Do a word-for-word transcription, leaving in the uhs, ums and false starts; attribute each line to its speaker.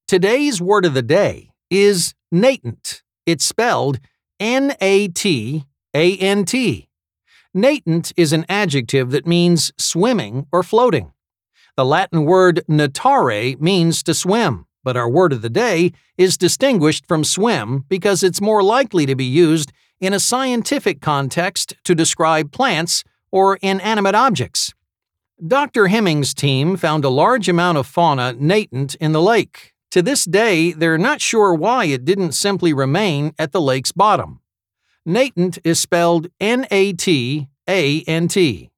Speaker 1: Today's word of the day is natant. It's spelled N A T A N T. Natant is an adjective that means swimming or floating. The Latin word natare means to swim, but our word of the day is distinguished from swim because it's more likely to be used in a scientific context to describe plants or inanimate objects. Doctor Hemming's team found a large amount of fauna natant in the lake. To this day, they're not sure why it didn't simply remain at the lake's bottom. Natant is spelled N A T A N T.